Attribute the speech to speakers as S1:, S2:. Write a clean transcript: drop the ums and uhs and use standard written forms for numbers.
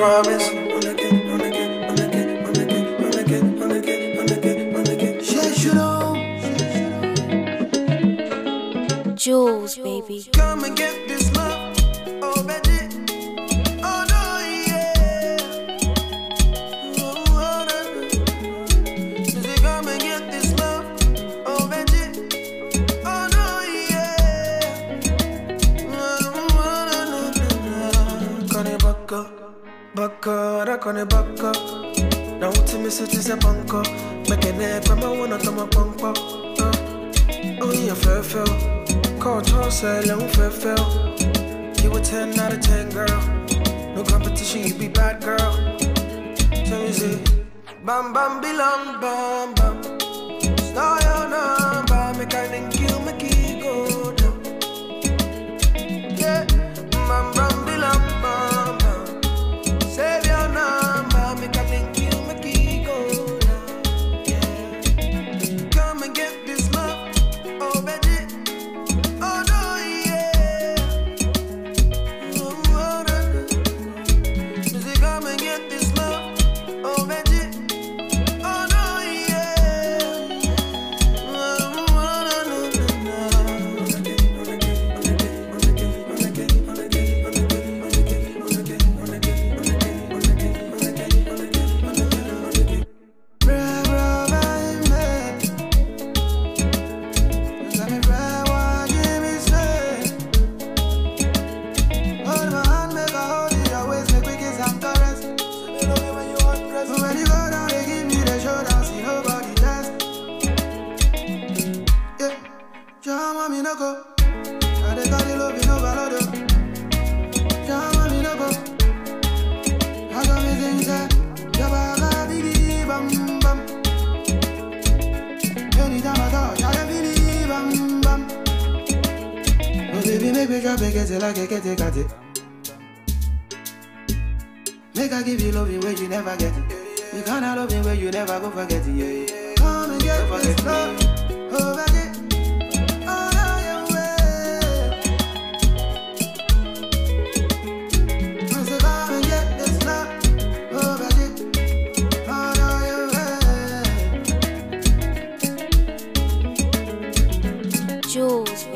S1: promise.
S2: Jules, baby.
S1: Come and get this love, oh baby. Oh no, yeah. Oh, come and get this love, oh baby. Oh no, yeah. Kone baka, baka, kone baka. Now to me it is a bunker. Make a nap, I'm a one of them a bunker. Oh yeah, fair. Call toss a long fair. You a 10 out of 10, girl. No competition, you be bad, girl. So you say, bam bam bilam bam bam. Star your number, make I link you, make it go down. Yeah, bam bam bilam bam bam. Save your number, make I link you, make it go down. Yeah, come and get this love, oh baby. Oh no, yeah. Oh, music, come and get this love, oh baby. Oh no, yeah. Make I give you loving where you never get it. You kinda loving where you never go forget it. Yeah. Come and get this love, oh baby. Oh no, your way. I say come and get this love, oh baby. Oh no, your way.
S2: Jules.